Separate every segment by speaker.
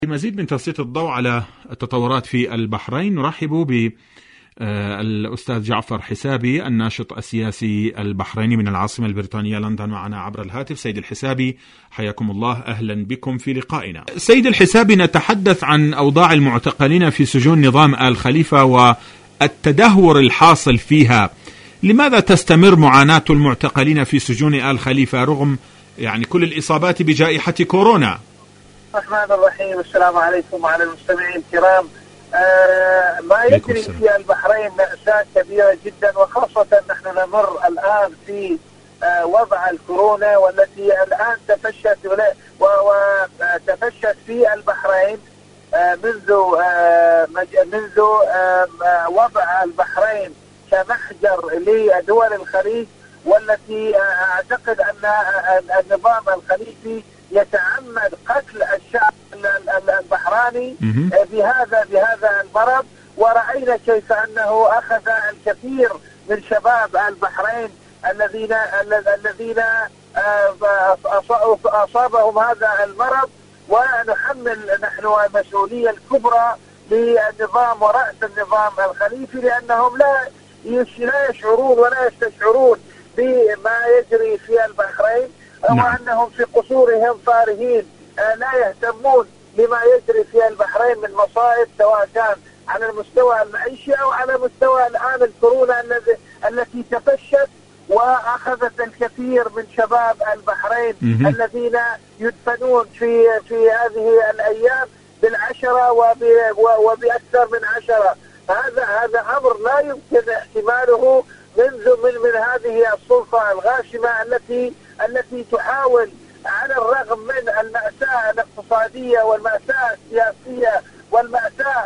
Speaker 1: لمزيد من تسليط الضوء على التطورات في البحرين نرحب بالأستاذ جعفر حسابي الناشط السياسي البحريني من العاصمة البريطانية لندن معنا عبر الهاتف. سيد الحسابي حياكم الله، أهلا بكم في لقائنا. سيد الحسابي، نتحدث عن أوضاع المعتقلين في سجون نظام آل خليفة والتدهور الحاصل فيها. لماذا تستمر معاناة المعتقلين في سجون آل خليفة رغم كل الإصابات بجائحة كورونا؟
Speaker 2: الرحمن الرحيم. السلام عليكم وعلى المستمعين الكرام. ما يجري في البحرين مأساة كبيرة جدا، وخاصة نحن نمر الآن في وضع الكورونا والتي الآن تفشت في البحرين منذ وضع البحرين كمحجر لدول الخليج، والتي أعتقد أن النظام الخليفي يتعمد قتل الشعب البحراني بهذا المرض. ورأينا كيف أنه أخذ الكثير من شباب البحرين الذين أصابهم هذا المرض، ونحمل نحن المسؤولية الكبرى للنظام ورأس النظام الخليفي، لأنهم لا يشعرون ولا يستشعرون بما يجري في البحرين، وأنهم في قصورهم فارهين لا يهتمون لما يجري في البحرين من مصائب، سواء كان على المستوى المعيشي أو على مستوى الآن الكورونا التي تفشت وأخذت الكثير من شباب البحرين الذين يدفنون في هذه الأيام بالعشرة وبأكثر من 10. هذا أمر لا يمكن احتماله من هذه السلطة الغاشمة التي تحاول على الرغم من المأساة الاقتصادية والمأساة السياسية والمأساة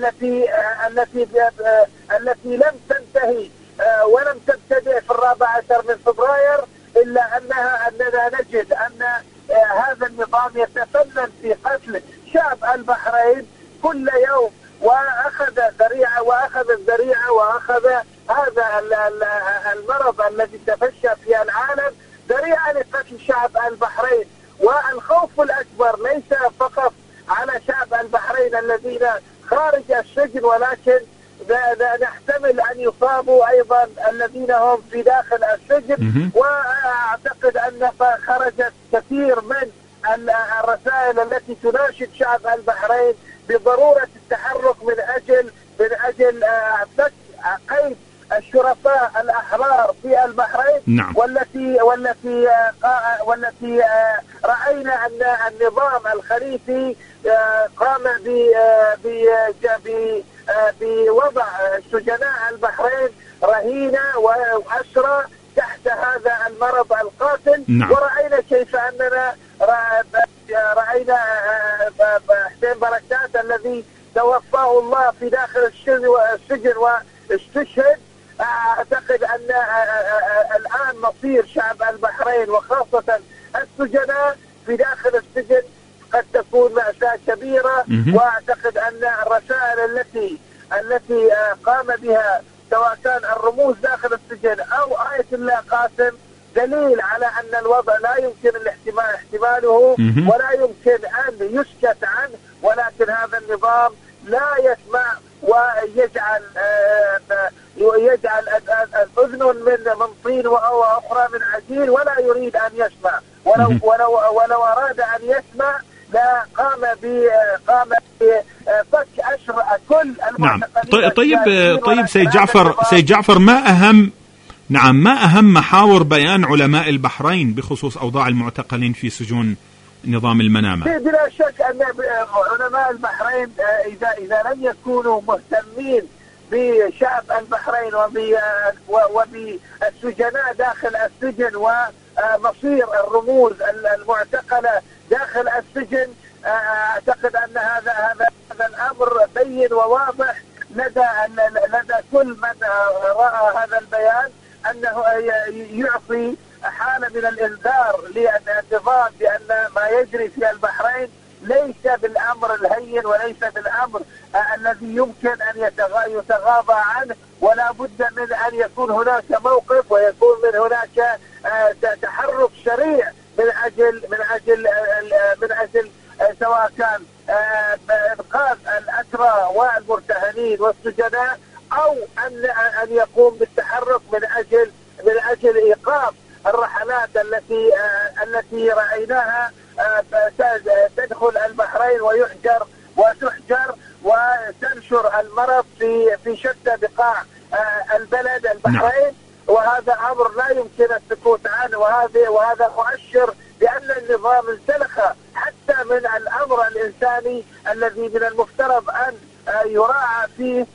Speaker 2: التي لم تنتهي ولم تبتدئ في 14 من فبراير، إلا أننا نجد أن هذا النظام يتفنن في قتل شعب البحرين كل يوم، وأخذ الذريعة وأخذ هذا المرض الذي تفشى في العالم ذريعة لقتل شعب البحرين. والخوف الأكبر ليس فقط على شعب البحرين الذين خارج السجن، ولكن نحتمل أن يصابوا أيضا الذين هم في داخل السجن. وأعتقد أن خرجت كثير من الرسائل التي تناشد شعب البحرين بضرورة التحرك من أجل فك قيد الشرفاء الأحرار في البحرين.
Speaker 1: نعم.
Speaker 2: والتي رأينا أن النظام الخليفي قام بوضع سجناء البحرين رهينة وأسرى تحت هذا المرض القاتل.
Speaker 1: نعم.
Speaker 2: ورأينا كيف أننا رأينا حسين بركات الذي توفاه الله في داخل السجن واستشهد. أعتقد أن الآن مصير شعب البحرين وخاصة السجناء في داخل السجن قد تكون مأساة كبيرة. وأعتقد أن الرسائل التي قام بها سواء كان الرموز داخل السجن أو آية الله قاسم دليل على أن الوضع لا يمكن احتماله ولا يمكن أن يسكت عنه، ولكن هذا النظام لا يسمع ويجعل أذن من طين وأخرى من عجين، ولا يريد أن يسمع. ولو أراد أن يسمع لا قام بفك أسر كل المعتقلين.
Speaker 1: نعم. طيب سيد جعفر، ما أهم محاور بيان علماء البحرين بخصوص أوضاع المعتقلين في سجون نظام المنامة؟
Speaker 2: بلا شك أن علماء البحرين إذا لم يكونوا مهتمين بشعب البحرين وبالسجناء داخل السجن ومصير الرموز المعتقلة داخل السجن، أعتقد أن هذا الأمر بين وواضح لدى كل من رأى هذا البيان، أنه يعطي حالة من الإنذار للنظام بأن ما يجري في البحرين ليس بالأمر الهين وليس بالأمر الذي يمكن أن يتغاضى عنه، ولا بد من أن يكون هناك موقف ويكون من هناك تحرك سريع من أجل سواء كان بإنقاذ الأسرى والمرتهنين والسجناء، أو أن يقوم بالتحرك من أجل إيقاف الرحلات التي رأيناها تدخل البحرين وتحجر وتنشر المرض في شتى بقاع البلد البحرين. وهذا أمر لا يمكن السكوت عنه، وهذا مؤشر بأن النظام انسلخ حتى من الأمر الإنساني الذي من المفترض أن يراعى فيه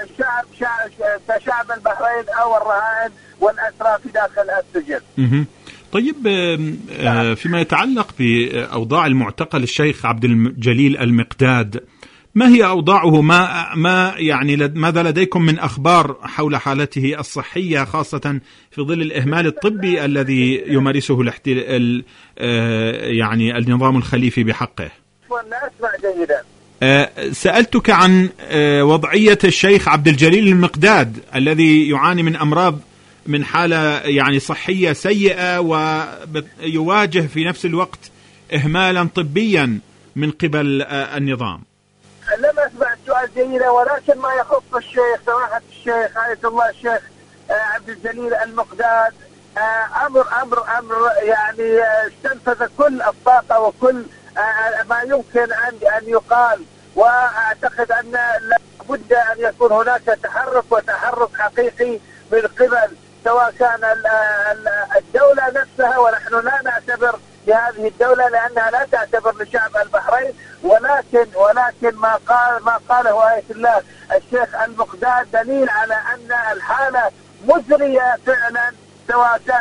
Speaker 2: شعب البحرين أو الرهائن والأسرى في داخل السجن.
Speaker 1: طيب، فيما يتعلق بأوضاع المعتقل الشيخ عبد الجليل المقداد، ما هي أوضاعه؟ ماذا لديكم من أخبار حول حالته الصحية، خاصة في ظل الإهمال الطبي الذي يمارسه النظام الخليفي بحقه؟
Speaker 2: وأنا أسمع جيدا.
Speaker 1: سألتك عن وضعية الشيخ عبد الجليل المقداد الذي يعاني من أمراض، من حالة صحية سيئة، ويواجه في نفس الوقت إهمالا طبيا من قبل النظام.
Speaker 2: لم أسمع السؤال جيدا، ولكن ما يخص الشيخ سماحة الشيخ آية الله الشيخ عبد الجليل المقداد أمر استنفذ كل الطاقة وكل ما يمكن أن يقال. وأعتقد أن لابد أن يكون هناك تحرك حقيقي من قبل سواء كان الدولة نفسها، ونحن لا نعتبر بهذه الدولة لأنها لا تعتبر لشعب البحرين، ولكن ما قاله آية الله الشيخ المقداد دليل على أن الحالة مزرية فعلا، سواء كان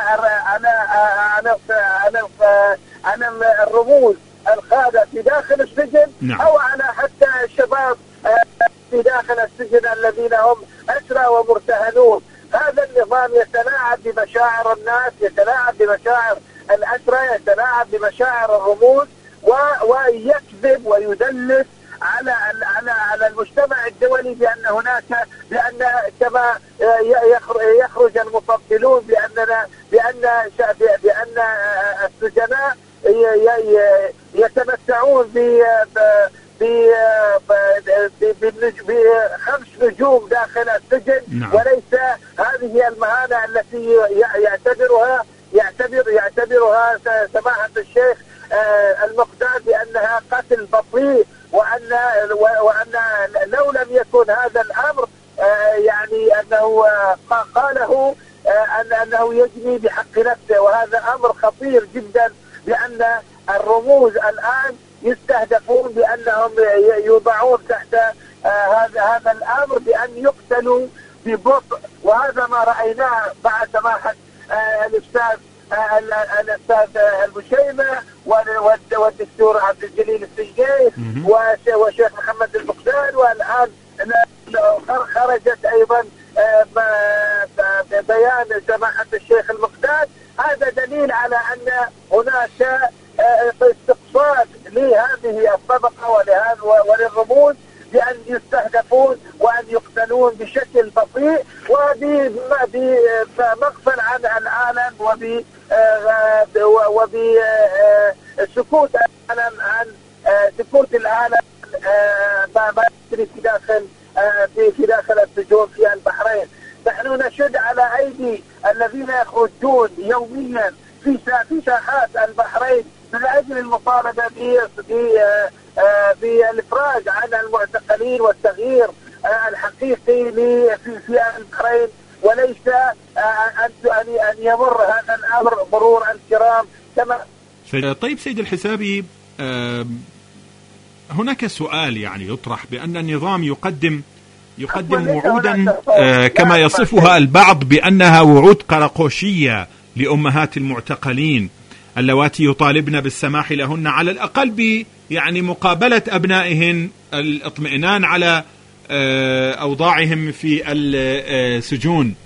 Speaker 2: على الرموز القادة في داخل السجن أو على حتى الشباب في داخل السجن الذين هم أسرى ومرتهنون. هذا النظام يتلاعب بمشاعر الناس، يتلاعب بمشاعر الأسرى، يتلاعب بمشاعر الرموز، ويكذب ويدلس على المجتمع الدولي بأن كما يخرج المفضلون بأن السجناء يتمتعون ب5 نجوم داخل السجن. وليس هذه المهانة التي يعتبرها سماحة الشيخ المقداد بأنها قتل بطيء، وأن لو لم يكن هذا الأمر أنه قاله أنه يجني بحق نفسه. وهذا أمر خطير جدا، بأن الرموز الآن يستهدفون بأنهم يوضعون تحت هذا الأمر بأن يقتلوا ببطء. وهذا ما رأيناه مع سماحة الأستاذ البشيمة والدكتور عبد الجليل السجيني وشيخ محمد المقداد. والآن خرجت أيضا بيان سماحة الشيخ المقداد. هذا دليل على أن هناك استقصاد لهذه الطبقة وللرموز بأن يستهدفون وأن يقتلون بشكل بطيء وبمغفل عن العالم وبسكوت العالم عن سكوت العالم ما يجري في داخل السجون في البحرين. نحن نشد على أيدي الذين يخرجون يوميا في ساحات البحرين من أجل المطالبة بالإفراج عن المعتقلين والتغيير الحقيقي في البحرين، وليس أن يمر هذا الأمر مرور الكرام كما.
Speaker 1: طيب سيد الحسابي، هناك سؤال يطرح بأن النظام يقدم وعودا كما يصفها البعض بأنها وعود قراقوشية لأمهات المعتقلين اللواتي يطالبن بالسماح لهن على الأقل مقابلة أبنائهن، الاطمئنان على أوضاعهم في السجون.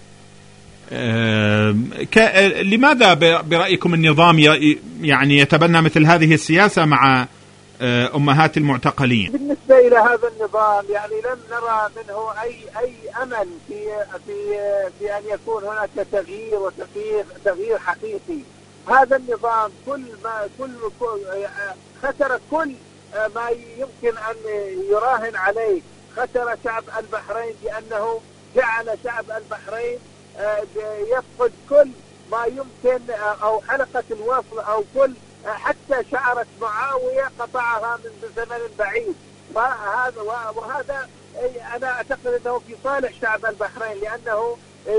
Speaker 1: لماذا برأيكم النظام يتبنى مثل هذه السياسة مع أمهات المعتقلين؟
Speaker 2: بالنسبة إلى هذا النظام لم نرى منه أي أمل في أن يكون هناك تغيير حقيقي. هذا النظام خسر كل ما يمكن أن يراهن عليه. خسر شعب البحرين بأنه جعل شعب البحرين يفقد كل ما يمكن، أو حلقة الوصل، أو كل حتى شعرة معاوية قطعها من زمن بعيد. وهذا أنا أعتقد أنه في صالح شعب البحرين، لأنه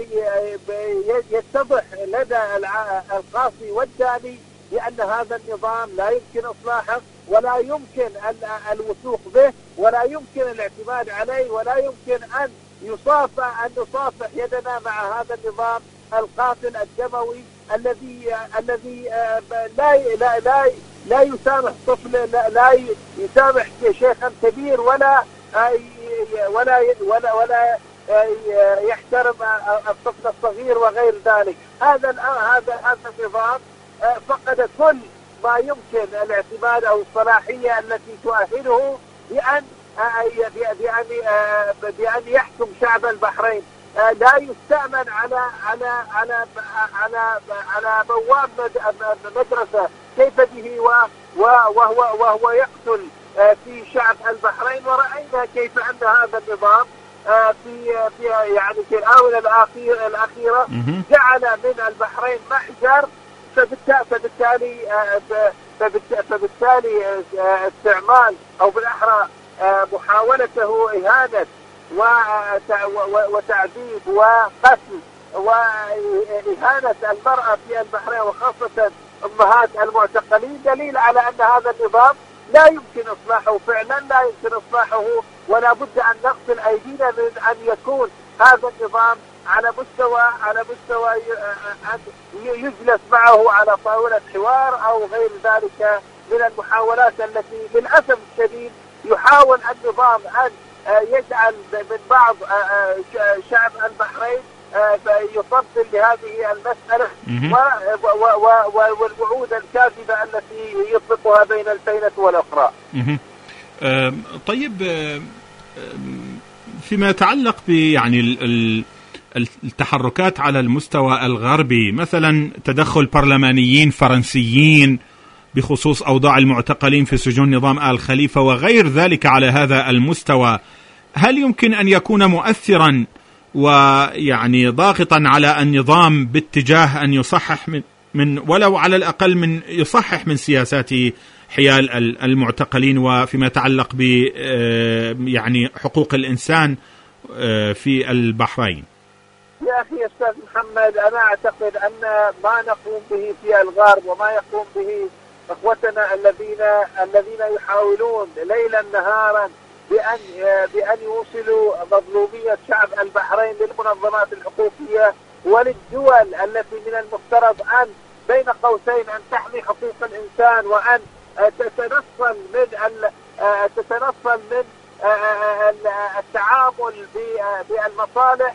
Speaker 2: يتضح لدى القاصي والداني بأن هذا النظام لا يمكن إصلاحه، ولا يمكن الوثوق به، ولا يمكن الاعتماد عليه، ولا يمكن أن نصافح يدنا مع هذا النظام القاتل الدموي الذي لا يسامح طفل، لا يسامح شيخا كبير، ولا يحترم الطفل الصغير وغير ذلك. هذا النظام فقد كل ما يمكن الاعتماد او الصلاحيه التي تؤهله بأن يحكم شعب البحرين. لا يستأمن على بواب مدرسة كيف به وهو يقتل في شعب البحرين. ورأينا كيف أن هذا النظام في الآونة الأخيرة جعل من البحرين محجر. فبالتالي استعمال أو بالأحرى محاولته إهانة وتعذيب وقتل وإهانة المرأة في البحرين وخاصة أمهات المعتقلين دليل على أن هذا النظام لا يمكن إصلاحه، فعلا لا يمكن إصلاحه، ولا بد أن نغسل أيدينا من أن يكون هذا النظام على مستوى أن يجلس معه على طاولة حوار أو غير ذلك من المحاولات التي للأسف الشديد يحاول النظام أن يجعل من بعض شعب البحرين يفضل لهذه المسألة والوعود الكاذبة التي يطلقها بين الفينة والأخرى.
Speaker 1: طيب، فيما يتعلق التحركات على المستوى الغربي، مثلا تدخل برلمانيين فرنسيين بخصوص أوضاع المعتقلين في سجون نظام آل خليفة وغير ذلك على هذا المستوى، هل يمكن أن يكون مؤثرا ضاغطا على النظام باتجاه أن يصحح من ولو على الأقل من يصحح من سياسات حيال المعتقلين وفيما يتعلق ب حقوق الإنسان في البحرين؟
Speaker 2: يا أخي أستاذ محمد، أنا أعتقد أن ما نقوم به في الغرب وما يقوم به أخوتنا الذين يحاولون ليلا نهارا بأن يوصلوا مظلومية شعب البحرين للمنظمات الحقوقية وللدول التي من المفترض أن بين قوسين أن تحمي حقوق الإنسان وأن تتنصل من التعامل بالمصالح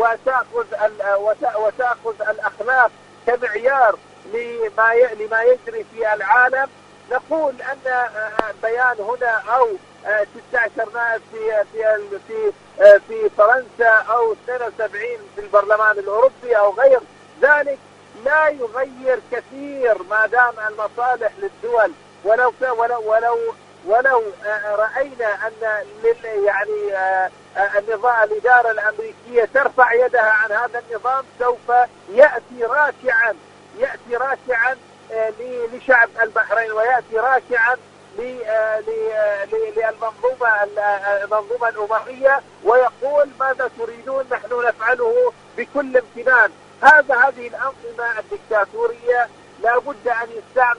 Speaker 2: وتأخذ الأخلاق كمعيار لما يجري في العالم. نقول أن بيان هنا أو 16 نائب في فرنسا أو 72 في البرلمان الأوروبي أو غير ذلك لا يغير كثير ما دام المصالح للدول. ولو رأينا أن النظام الإدارة الأمريكية ترفع يدها عن هذا النظام سوف يأتي راكعا لشعب البحرين ويأتي راكعا للمنظومة الأممية ويقول ماذا تريدون، نحن نفعله بكل امتنان. هذه الأنظمة الدكتاتورية لا بد أن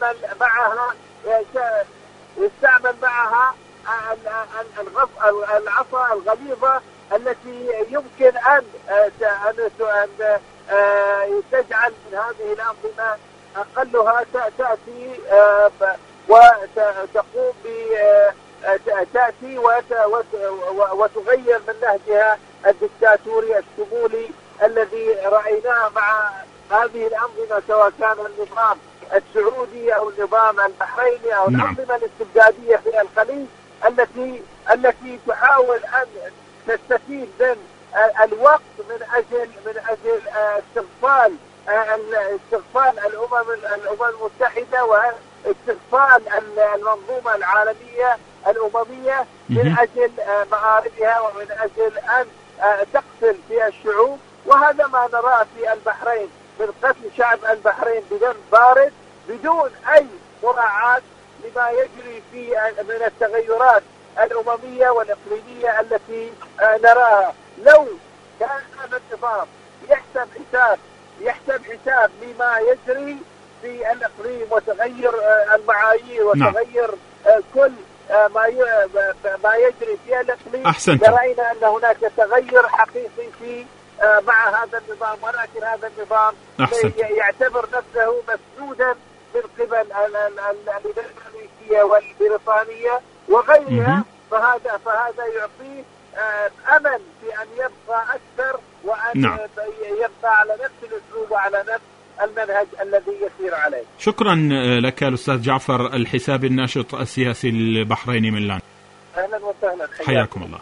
Speaker 2: يستعمل معها العصا الغليظة التي يمكن أن تجعل من هذه الأنظمة أقلها تأتي وتقوم تأتي وتغير من نهجها الدكتاتوري الشمولي الذي رأيناه مع هذه الأنظمة، سواء كان النظام السعودي أو النظام البحريني أو الأنظمة الاستبدادية في الخليج التي تحاول أن تستفيد من الوقت من أجل استغفال الأمم المتحدة استئصال المنظومة العالمية الأممية من أجل مآربها ومن أجل أن تقتل في الشعوب. وهذا ما نراه في البحرين من قتل شعب البحرين بدم بارد بدون أي مراعاة لما يجري في من التغيرات الأممية والإقليمية التي نراها. لو كان هذا النظام يحسب حساب لما يجري في الإقليم وتغير المعايير وتغير كل ما يجري في الإقليم، رأينا أن هناك تغير حقيقي في مع هذا النظام. ولكن هذا النظام يعتبر نفسه مسدودا من قبل الأمريكية والبريطانية وغيرها، فهذا يعطيه أمل في أن يبقى أكثر وأن يبقى على نفس الأسلوب وعلى نفس المنهج الذي يسير عليه.
Speaker 1: شكرا لك الأستاذ جعفر الحسابي الناشط السياسي البحريني من لندن.
Speaker 2: أهلا وسهلا،
Speaker 1: حياكم الله.